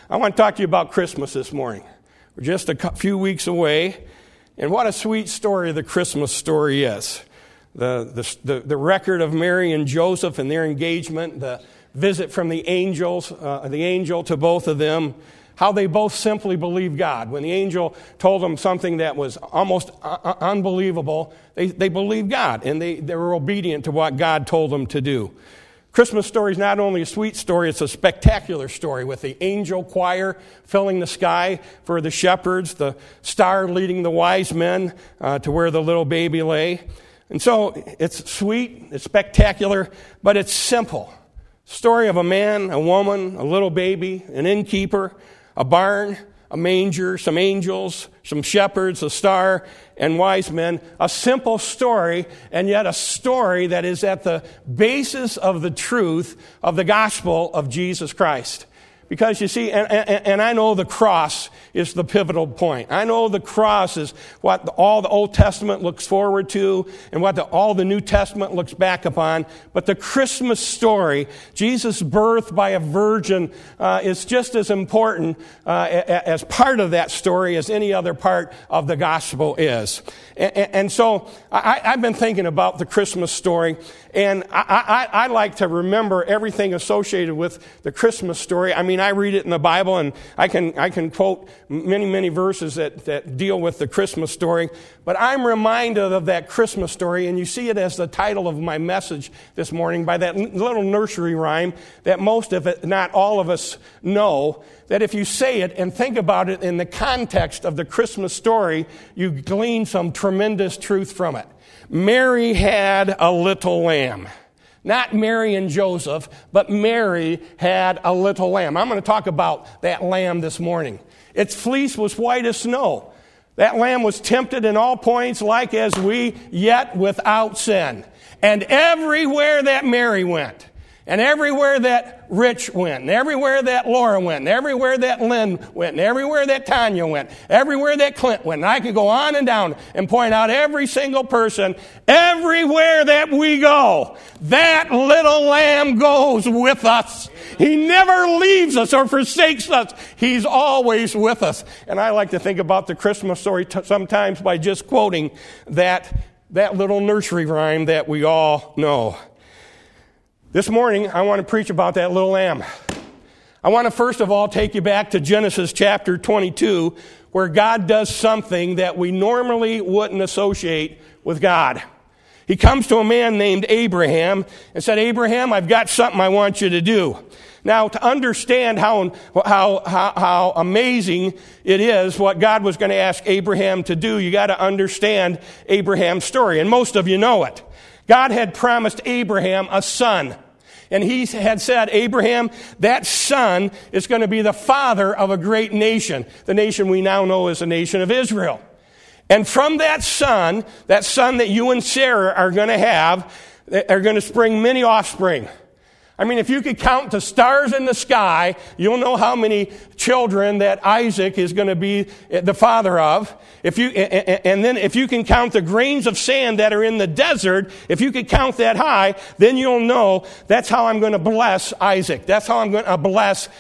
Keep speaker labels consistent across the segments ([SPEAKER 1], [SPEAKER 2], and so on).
[SPEAKER 1] I want to talk to you about Christmas this morning. We're just a few weeks away, and what a sweet story the Christmas story is. The record of Mary and Joseph and their engagement, the visit from the angel to both of them, how they both simply believed God. When the angel told them something that was almost unbelievable, they believed God, and they were obedient to what God told them to do. Christmas story is not only a sweet story, it's a spectacular story with the angel choir filling the sky for the shepherds, the star leading the wise men to where the little baby lay. And so it's sweet, it's spectacular, but it's simple. Story of a man, a woman, a little baby, an innkeeper, a barn, a manger, some angels, some shepherds, a star, and wise men. A simple story, and yet a story that is at the basis of the truth of the gospel of Jesus Christ. Because you see, and I know the cross is the pivotal point. I know the cross is what all the Old Testament looks forward to and what all the New Testament looks back upon. But the Christmas story, Jesus' birth by a virgin, is just as important as part of that story as any other part of the gospel is. And so I've been thinking about the Christmas story, and I like to remember everything associated with the Christmas story. I mean, I read it in the Bible, and I can quote many verses that deal with the Christmas story. But I'm reminded of that Christmas story, and you see it as the title of my message this morning by that little nursery rhyme that most of it, not all of us, know. That if you say it and think about it in the context of the Christmas story, you glean some tremendous truth from it. Mary had a little lamb. Not Mary and Joseph, but Mary had a little lamb. I'm going to talk about that lamb this morning. Its fleece was white as snow. That lamb was tempted in all points like as we, yet without sin. And everywhere that Mary went, and everywhere that Rich went, and everywhere that Laura went, and everywhere that Lynn went, and everywhere that Tanya went, everywhere that Clint went, and I could go on and down and point out every single person, everywhere that we go, that little lamb goes with us. He never leaves us or forsakes us. He's always with us. And I like to think about the Christmas story sometimes by just quoting that little nursery rhyme that we all know. This morning, I want to preach about that little lamb. I want to first of all take you back to Genesis chapter 22, where God does something that we normally wouldn't associate with God. He comes to a man named Abraham and said, "Abraham, I've got something I want you to do." Now, to understand how amazing it is what God was going to ask Abraham to do, you got to understand Abraham's story, and most of you know it. God had promised Abraham a son. And he had said, "Abraham, that son is going to be the father of a great nation, the nation we now know as the nation of Israel. And from that son that you and Sarah are going to have, are going to spring many offspring." I mean, if you could count the stars in the sky, you'll know how many children that Isaac is going to be the father of. And then if you can count the grains of sand that are in the desert, if you could count that high, then you'll know that's how I'm going to bless Isaac. That's how I'm going to bless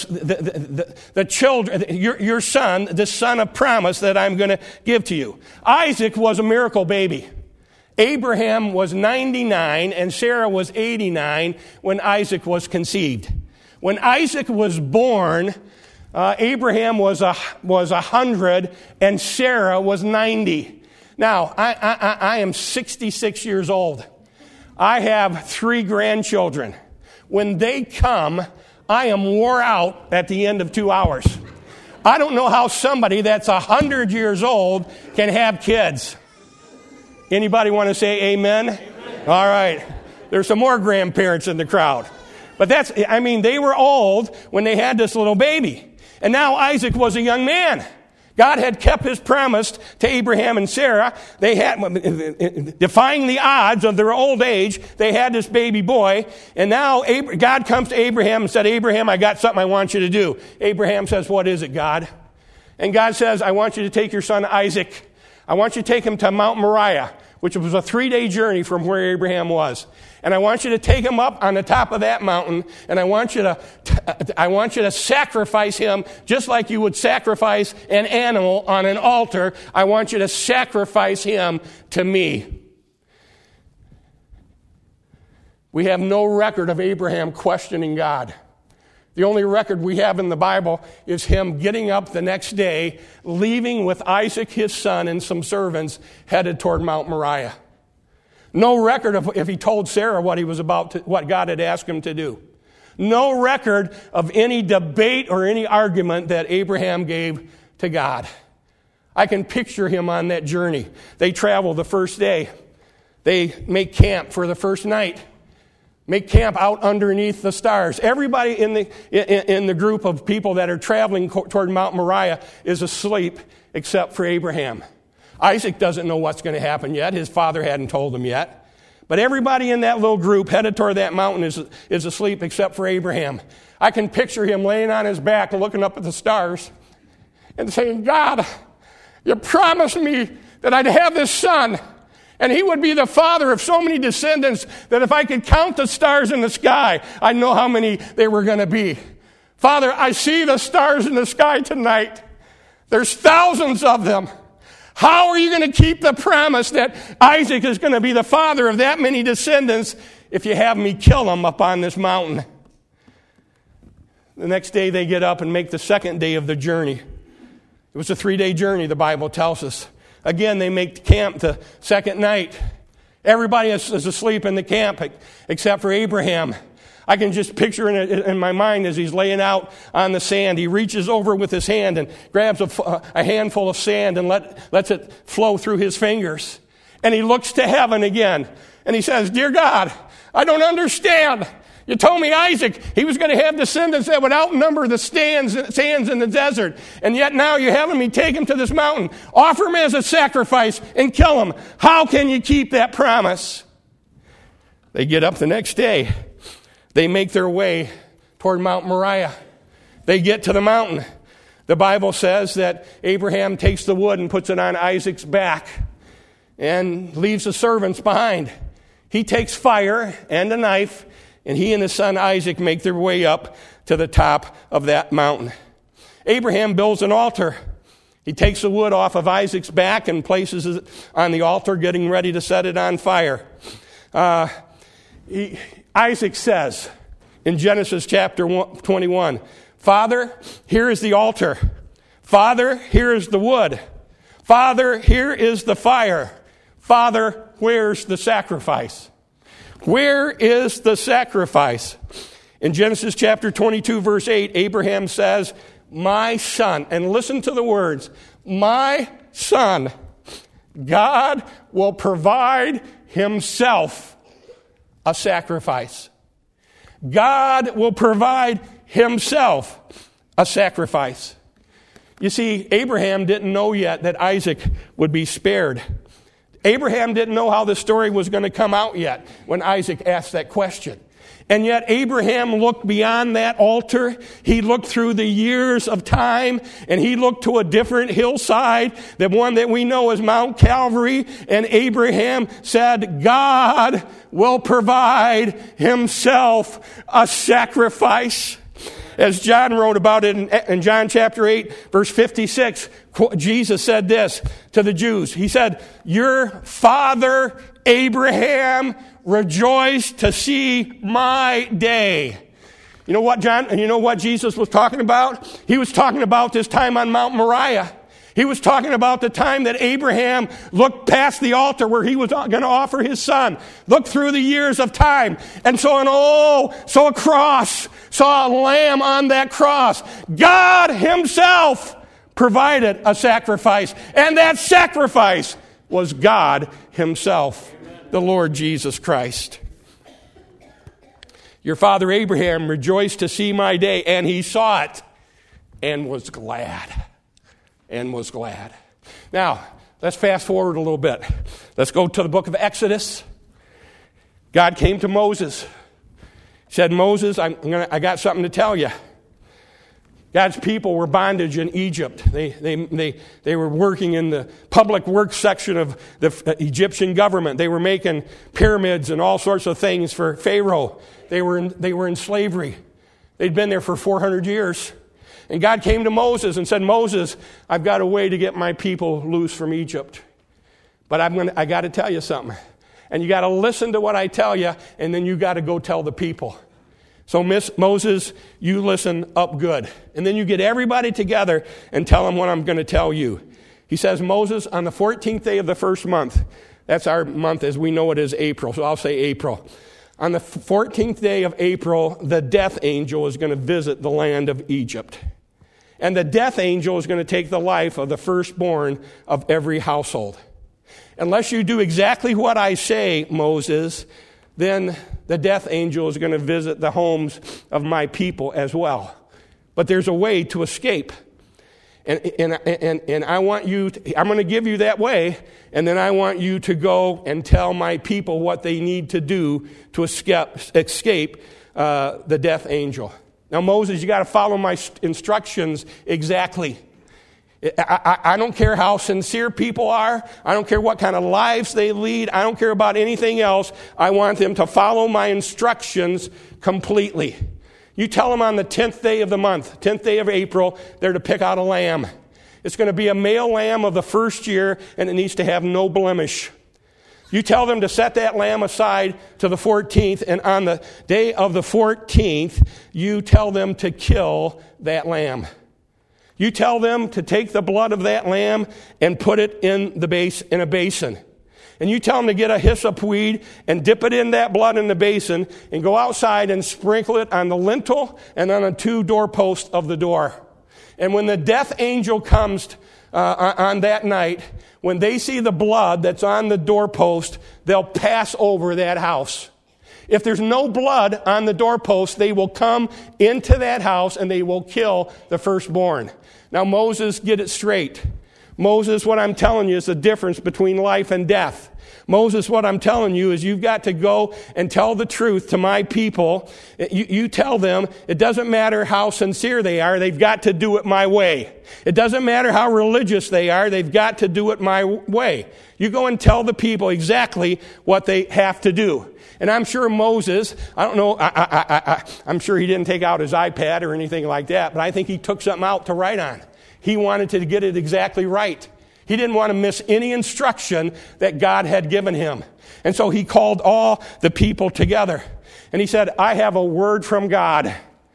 [SPEAKER 1] the children, your son, the son of promise that I'm going to give to you. Isaac was a miracle baby. Abraham was 99 and Sarah was 89 when Isaac was conceived. When Isaac was born, Abraham was 100 and Sarah was 90. Now, I am 66 years old. I have 3 grandchildren. When they come, I am wore out at the end of 2 hours. I don't know how somebody that's 100 years old can have kids. Anybody want to say amen? Amen? All right. There's some more grandparents in the crowd. But they were old when they had this little baby. And now Isaac was a young man. God had kept his promise to Abraham and Sarah. They had, defying the odds of their old age, they had this baby boy. And now God comes to Abraham and said, "Abraham, I got something I want you to do." Abraham says, "What is it, God?" And God says, "I want you to take your son Isaac. I want you to take him to Mount Moriah, which was a 3-day journey from where Abraham was. And I want you to take him up on the top of that mountain, and I want you to sacrifice him just like you would sacrifice an animal on an altar. I want you to sacrifice him to me. We have no record of Abraham questioning God. The only record we have in the Bible is him getting up the next day, leaving with Isaac, his son, and some servants headed toward Mount Moriah. No record of if he told Sarah what God had asked him to do. No record of any debate or any argument that Abraham gave to God. I can picture him on that journey. They travel the first day. They make camp for the first night. Make camp out underneath the stars. Everybody in the group of people that are traveling toward Mount Moriah is asleep except for Abraham. Isaac doesn't know what's going to happen yet. His father hadn't told him yet. But everybody in that little group headed toward that mountain is asleep except for Abraham. I can picture him laying on his back looking up at the stars and saying, God, you promised me that I'd have this son, and he would be the father of so many descendants that if I could count the stars in the sky, I'd know how many they were going to be. Father, I see the stars in the sky tonight. There's thousands of them. How are you going to keep the promise that Isaac is going to be the father of that many descendants if you have me kill him up on this mountain? The next day they get up and make the second day of the journey. It was a 3-day journey, the Bible tells us. Again, they make camp the second night. Everybody is asleep in the camp except for Abraham. I can just picture it in my mind as he's laying out on the sand. He reaches over with his hand and grabs a handful of sand and lets it flow through his fingers. And he looks to heaven again. And he says, Dear God, I don't understand. You told me Isaac, he was going to have descendants that would outnumber the sands in the desert. And yet now you're having me take him to this mountain, offer him as a sacrifice, and kill him. How can you keep that promise? They get up the next day. They make their way toward Mount Moriah. They get to the mountain. The Bible says that Abraham takes the wood and puts it on Isaac's back and leaves the servants behind. He takes fire and a knife, and he and his son Isaac make their way up to the top of that mountain. Abraham builds an altar. He takes the wood off of Isaac's back and places it on the altar, getting ready to set it on fire. Isaac says in Genesis chapter 21, Father, here is the altar. Father, here is the wood. Father, here is the fire. Father, where's the sacrifice? Where is the sacrifice? In Genesis chapter 22, verse 8, Abraham says, my son, and listen to the words, my son, God will provide himself a sacrifice. God will provide himself a sacrifice. You see, Abraham didn't know yet that Isaac would be spared. Abraham didn't know how the story was going to come out yet when Isaac asked that question. And yet Abraham looked beyond that altar. He looked through the years of time, and he looked to a different hillside, the one that we know as Mount Calvary. And Abraham said, God will provide himself a sacrifice. As John wrote about it in John chapter 8, verse 56, Jesus said this to the Jews. He said, your father Abraham rejoiced to see my day. You know what Jesus was talking about? He was talking about this time on Mount Moriah. He was talking about the time that Abraham looked past the altar where he was going to offer his son. Looked through the years of time and saw a cross, saw a lamb on that cross. God himself provided a sacrifice, and that sacrifice was God himself, the Lord Jesus Christ. Your father Abraham rejoiced to see my day, and he saw it and was glad. Now, let's fast forward a little bit. Let's go to the book of Exodus. God came to Moses. He said, Moses, I got something to tell you. God's people were bondage in Egypt. They were working in the public works section of the Egyptian government. They were making pyramids and all sorts of things for Pharaoh. They were in slavery. They'd been there for 400 years. And God came to Moses and said, Moses, I've got a way to get my people loose from Egypt. But I got to tell you something. And you got to listen to what I tell you, and then you got to go tell the people. So Moses, you listen up good. And then you get everybody together and tell them what I'm going to tell you. He says, Moses, on the 14th day of the first month, that's our month as we know it is April, so I'll say April. On the 14th day of April, the death angel is going to visit the land of Egypt. And the death angel is going to take the life of the firstborn of every household. Unless you do exactly what I say, Moses, then the death angel is going to visit the homes of my people as well. But there's a way to escape. And I want you I'm going to give you that way, and then I want you to go and tell my people what they need to do to escape the death angel. Now, Moses, you got to follow my instructions exactly. I don't care how sincere people are. I don't care what kind of lives they lead. I don't care about anything else. I want them to follow my instructions completely. You tell them on the 10th day of the month, 10th day of April, they're to pick out a lamb. It's going to be a male lamb of the first year, and it needs to have no blemish. You tell them to set that lamb aside to the 14th, and on the day of the 14th, you tell them to kill that lamb. You tell them to take the blood of that lamb and put it in a basin. And you tell them to get a hyssop weed and dip it in that blood in the basin and go outside and sprinkle it on the lintel and on the 2 doorposts of the door. And when the death angel comes on that night, when they see the blood that's on the doorpost, they'll pass over that house. If there's no blood on the doorpost, they will come into that house and they will kill the firstborn. Now, Moses, get it straight. Moses, what I'm telling you is the difference between life and death. Moses, what I'm telling you is you've got to go and tell the truth to my people. You tell them it doesn't matter how sincere they are, they've got to do it my way. It doesn't matter how religious they are, they've got to do it my way. You go and tell the people exactly what they have to do. And I'm sure Moses, I don't know, I'm sure he didn't take out his iPad or anything like that, but I think he took something out to write on. He wanted to get it exactly right. He didn't want to miss any instruction that God had given him. And so he called all the people together. And he said, I have a word from God.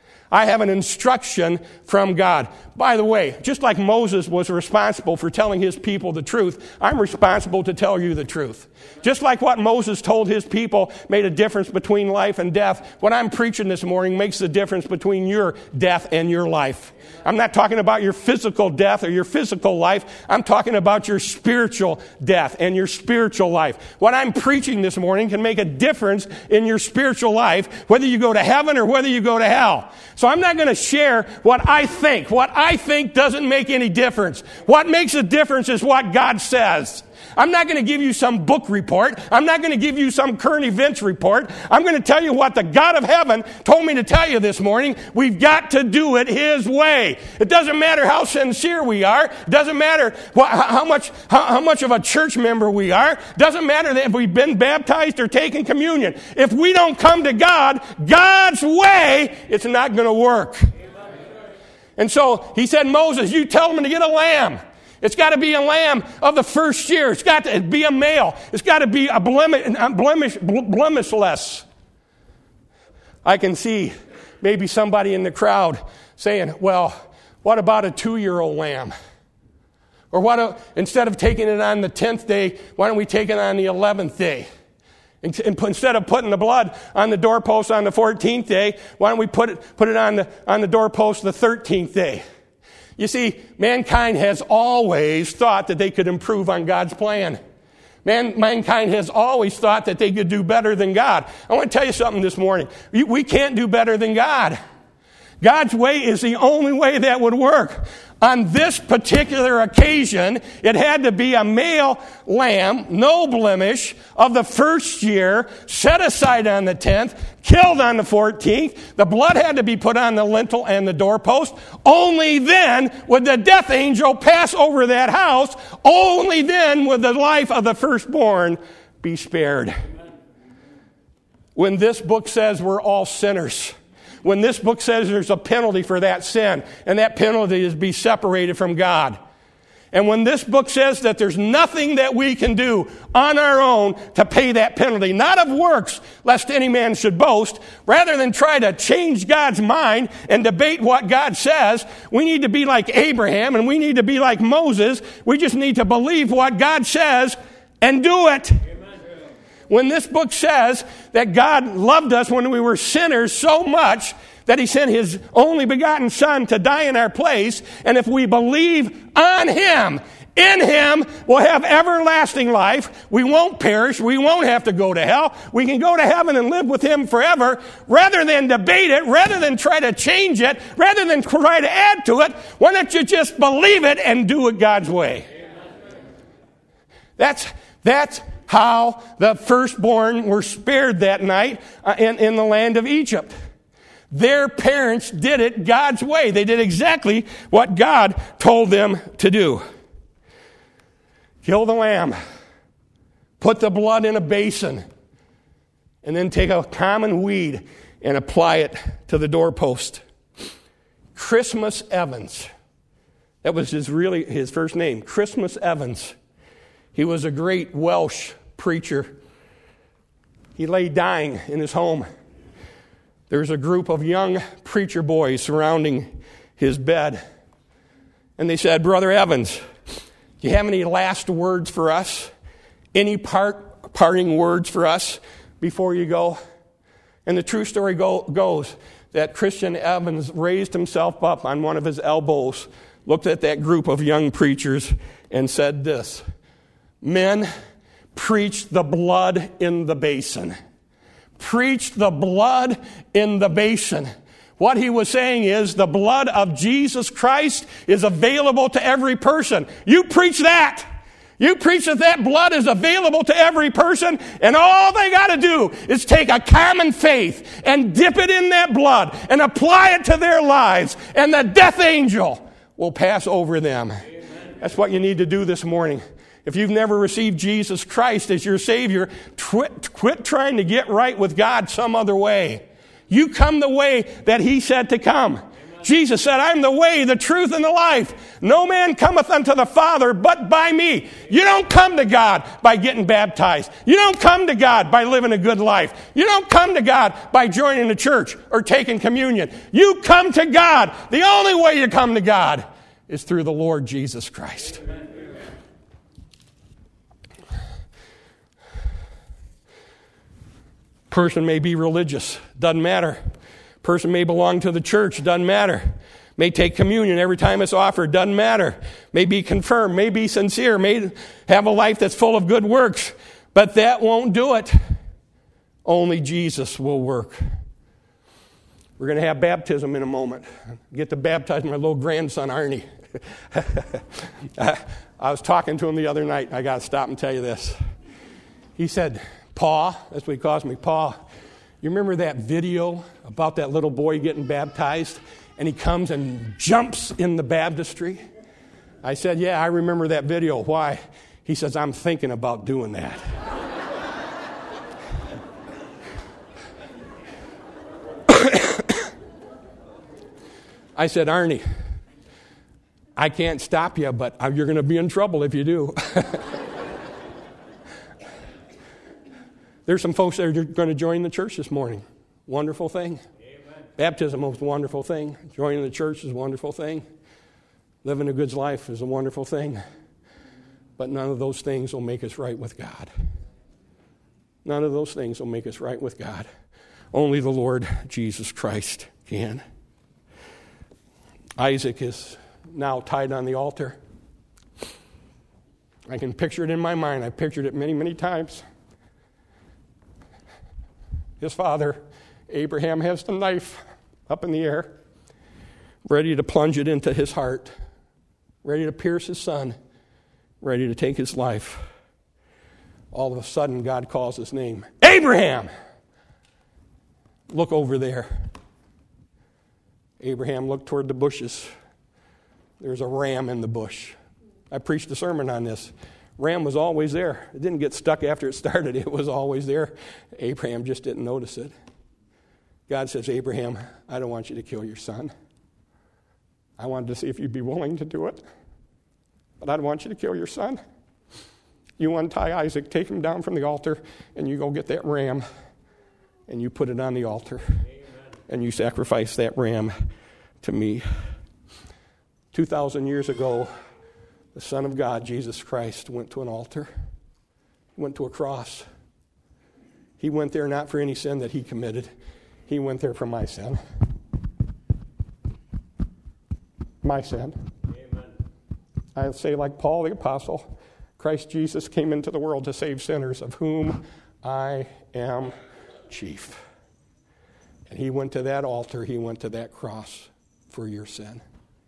[SPEAKER 1] I have an instruction from God. By the way, just like Moses was responsible for telling his people the truth, I'm responsible to tell you the truth. Just like what Moses told his people made a difference between life and death, what I'm preaching this morning makes the difference between your death and your life. I'm not talking about your physical death or your physical life. I'm talking about your spiritual death and your spiritual life. What I'm preaching this morning can make a difference in your spiritual life, whether you go to heaven or whether you go to hell. So I'm not going to share what I think. What I think doesn't make any difference. What makes a difference is what God says. I'm not going to give you some book report. I'm not going to give you some current events report. I'm going to tell you what the God of heaven told me to tell you this morning. We've got to do it His way. It doesn't matter how sincere we are. It doesn't matter how much of a church member we are. It doesn't matter if we've been baptized or taken communion. If we don't come to God, God's way, it's not going to work. And so he said, Moses, you tell them to get a lamb. It's got to be a lamb of the first year. It's got to be a male. It's got to be a blemishless. I can see maybe somebody in the crowd saying, well, what about a 2-year-old lamb? Or instead of taking it on the 10th day, why don't we take it on the 11th day? And instead of putting the blood on the doorpost on the 14th day, why don't we put it on the doorpost the 13th day? You see, mankind has always thought that they could improve on God's plan. Mankind has always thought that they could do better than God. I want to tell you something this morning. We can't do better than God. God's way is the only way that would work. On this particular occasion, it had to be a male lamb, no blemish, of the first year, set aside on the 10th, killed on the 14th. The blood had to be put on the lintel and the doorpost. Only then would the death angel pass over that house. Only then would the life of the firstborn be spared. When this book says we're all sinners, when this book says there's a penalty for that sin, and that penalty is be separated from God. And when this book says that there's nothing that we can do on our own to pay that penalty, not of works, lest any man should boast, rather than try to change God's mind and debate what God says, we need to be like Abraham and we need to be like Moses. We just need to believe what God says and do it. When this book says that God loved us when we were sinners so much that he sent his only begotten Son to die in our place, and if we believe on him, in him, we'll have everlasting life. We won't perish. We won't have to go to hell. We can go to heaven and live with him forever. Rather than debate it, rather than try to change it, rather than try to add to it, why don't you just believe it and do it God's way? That's how the firstborn were spared that night in the land of Egypt. Their parents did it God's way. They did exactly what God told them to do. Kill the lamb. Put the blood in a basin. And then take a common weed and apply it to the doorpost. Christmas Evans. That was his first name. Christmas Evans. He was a great Welsh preacher. He lay dying in his home. There's a group of young preacher boys surrounding his bed. And they said, Brother Evans, do you have any last words for us? Any parting words for us before you go? And the true story goes that Christian Evans raised himself up on one of his elbows, looked at that group of young preachers, and said this, Men, preach the blood in the basin. Preach the blood in the basin. What he was saying is the blood of Jesus Christ is available to every person. You preach that. You preach that blood is available to every person, and all they got to do is take a common faith and dip it in that blood and apply it to their lives, and the death angel will pass over them. Amen. That's what you need to do this morning. If you've never received Jesus Christ as your Savior, quit trying to get right with God some other way. You come the way that he said to come. Amen. Jesus said, I'm the way, the truth, and the life. No man cometh unto the Father but by me. You don't come to God by getting baptized. You don't come to God by living a good life. You don't come to God by joining the church or taking communion. You come to God. The only way you come to God is through the Lord Jesus Christ. Amen. Person may be religious, doesn't matter. Person may belong to the church, doesn't matter. May take communion every time it's offered, doesn't matter. May be confirmed, may be sincere, may have a life that's full of good works, but that won't do it. Only Jesus will work. We're going to have baptism in a moment. Get to baptize my little grandson, Arnie. I was talking to him the other night. I got to stop and tell you this. He said, Pa, that's what he calls me, Pa, you remember that video about that little boy getting baptized and he comes and jumps in the baptistry? I said, yeah, I remember that video. Why? He says, I'm thinking about doing that. I said, Arnie, I can't stop you, but you're going to be in trouble if you do. There's some folks that are going to join the church this morning. Wonderful thing. Amen. Baptism is a wonderful thing. Joining the church is a wonderful thing. Living a good life is a wonderful thing. But none of those things will make us right with God. None of those things will make us right with God. Only the Lord Jesus Christ can. Isaac is now tied on the altar. I can picture it in my mind. I've pictured it many, many times. His father, Abraham, has the knife up in the air, ready to plunge it into his heart. ready to pierce his son, ready to take his life. All of a sudden, God calls his name. Abraham! Look over there. Abraham looked toward the bushes. There's a ram in the bush. I preached a sermon on this. Ram was always there. It didn't get stuck after it started. It was always there. Abraham just didn't notice it. God says, Abraham, I don't want you to kill your son. I wanted to see if you'd be willing to do it. But I don't want you to kill your son. You untie Isaac, take him down from the altar, and you go get that ram, and you put it on the altar. Amen. And you sacrifice that ram to me. 2,000 years ago, the Son of God, Jesus Christ, went to an altar. He went to a cross. He went there not for any sin that he committed. He went there for my sin. My sin. Amen. I say like Paul the Apostle, Christ Jesus came into the world to save sinners, of whom I am chief. And he went to that altar, he went to that cross for your sin.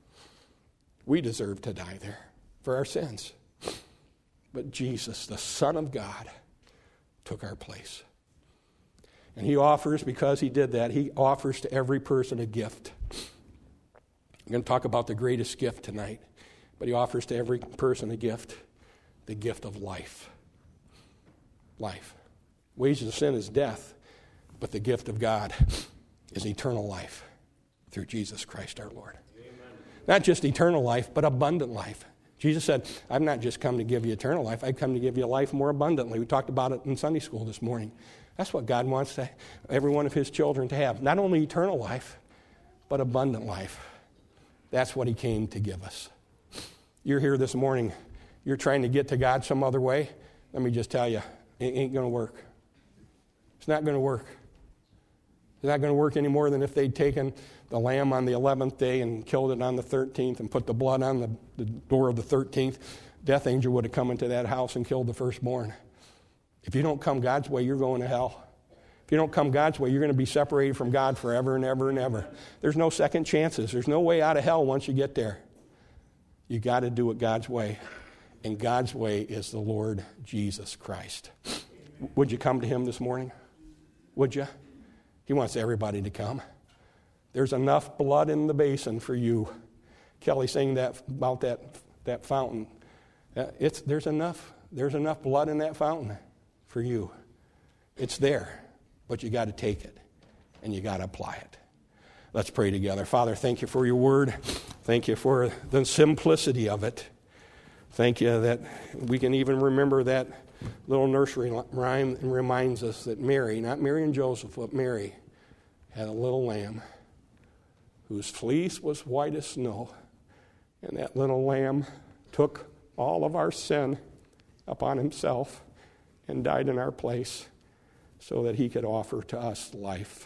[SPEAKER 1] We deserve to die there for our sins. But Jesus, the Son of God, took our place. And he offers, because he did that, he offers to every person a gift. I'm going to talk about the greatest gift tonight, but he offers to every person a gift, the gift of life. Life. Wages of sin is death, but the gift of God is eternal life through Jesus Christ our Lord. Amen. Not just eternal life, but abundant life. Jesus said, I've not just come to give you eternal life, I've come to give you life more abundantly. We talked about it in Sunday school this morning. That's what God wants every one of his children to have. Not only eternal life, but abundant life. That's what he came to give us. You're here this morning, you're trying to get to God some other way. Let me just tell you, it ain't going to work. It's not going to work. It's not going to work any more than if they'd taken the lamb on the 11th day and killed it on the 13th and put the blood on the door of the 13th. Death angel would have come into that house and killed the firstborn. If you don't come God's way, you're going to hell. If you don't come God's way, you're going to be separated from God forever and ever and ever. There's no second chances. There's no way out of hell once you get there. You got to do it God's way. And God's way is the Lord Jesus Christ. Would you come to him this morning? Would you? He wants everybody to come. There's enough blood in the basin for you. Kelly sang that about that fountain. There's enough blood in that fountain for you. It's there, but you got to take it and you got to apply it. Let's pray together. Father, thank you for your word. Thank you for the simplicity of it. Thank you that we can even remember that little nursery rhyme and reminds us that Mary, not Mary and Joseph, but Mary, had a little lamb whose fleece was white as snow. And that little lamb took all of our sin upon himself and died in our place so that he could offer to us life.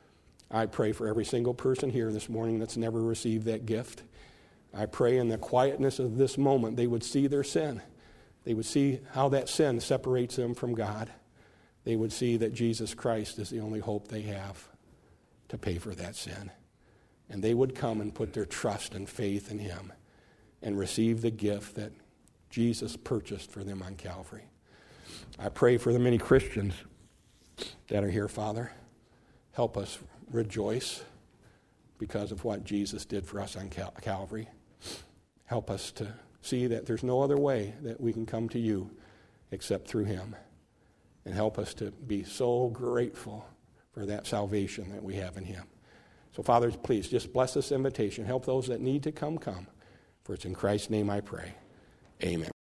[SPEAKER 1] I pray for every single person here this morning that's never received that gift. I pray in the quietness of this moment they would see their sin. They would see how that sin separates them from God. They would see that Jesus Christ is the only hope they have to pay for that sin. And they would come and put their trust and faith in him and receive the gift that Jesus purchased for them on Calvary. I pray for the many Christians that are here, Father. Help us rejoice because of what Jesus did for us on Calvary. Help us to see that there's no other way that we can come to you except through him. And help us to be so grateful for that salvation that we have in him. So, Father, please just bless this invitation. Help those that need to come. For it's in Christ's name I pray. Amen.